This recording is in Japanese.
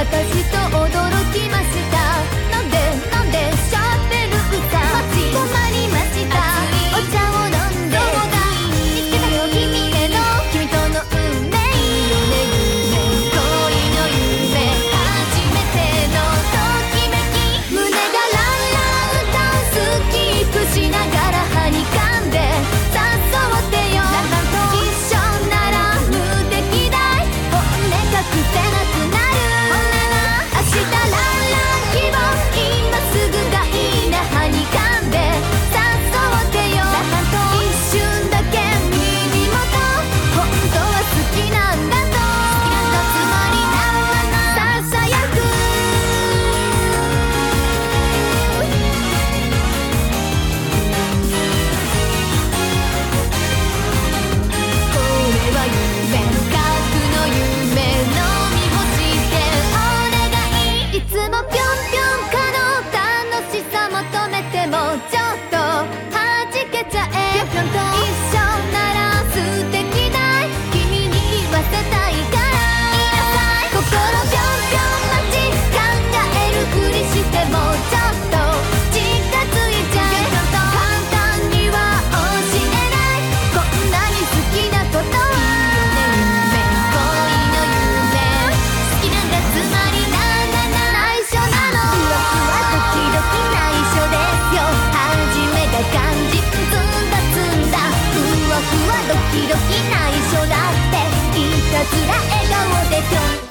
私と驚きましたなんでシャーベル歌止まりましたお茶を飲んで見つけたよ君への君との運命いいよね夢恋の夢初めてのときめき胸がランランダンスキープしながらはにかんで誘ってよ一緒なら無敵だい本音隠せなくなる明日ランラン希望今すぐがいいなはにかんで誘ってよ一瞬だけ耳元本当は好きなんだとつまりささやくこれは夢核の夢飲み干してお願いいつもぴょんぴょんかの楽しさ求めてもちょっとはじけちゃえ一緒なら素敵だい君に言わせたいから言いなさい心ぴょんぴょん待ち考えるふりしてもちょっと近づいちゃえ簡単には教えないこんなに好きなことは恋の夢好きなんだつまり内緒なのふわふわドキドキ内緒ですよ初めが肝心ずんだふわふわドキドキ内緒だっていたずら笑顔でぴょん